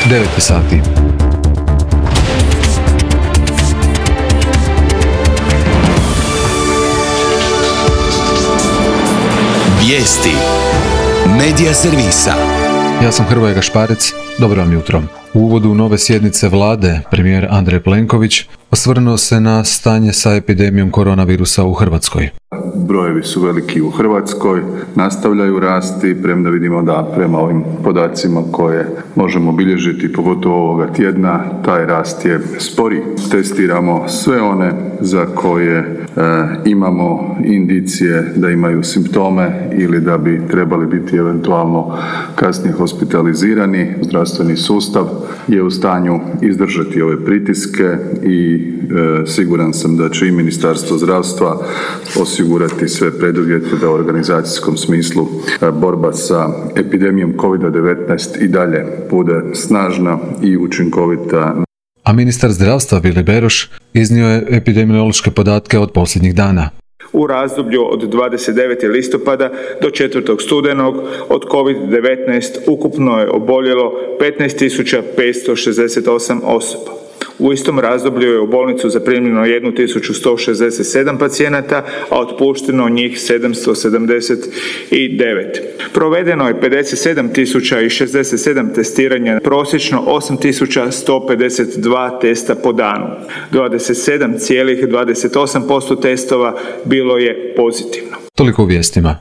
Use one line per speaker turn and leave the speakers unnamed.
9 sati.
Vijesti Medija servisa.
Ja sam Hrvoje Gašparec, dobro vam jutro. U uvodu nove sjednice vlade, premijer Andrej Plenković osvrnuo se na stanje sa epidemijom koronavirusa u Hrvatskoj.
Brojevi su veliki u Hrvatskoj, nastavljaju rasti, premda vidimo da prema ovim podacima koje možemo bilježiti, pogotovo ovoga tjedna, taj rast je spori. Testiramo sve one za koje imamo indicije da imaju simptome ili da bi trebali biti eventualno kasnije hospitalizirani. Zdravstveni sustav je u stanju izdržati ove pritiske i siguran sam da će i Ministarstvo zdravstva osigurati sve preduvjete da u organizacijskom smislu borba sa epidemijom COVID-19 i dalje bude snažna i učinkovita.
A ministar zdravstva Vili Beroš iznio je epidemiološke podatke od posljednjih dana.
U razdoblju od 29. listopada do 4. studenog od COVID-19 ukupno je oboljelo 15.568 osoba. U istom razdoblju je u bolnicu zaprimljeno 1.167 pacijenata, a otpušteno njih 779. Provedeno je 57.067 testiranja, prosječno 8.152 testa po danu. 27,28% testova bilo je pozitivno.
Toliko u vijestima.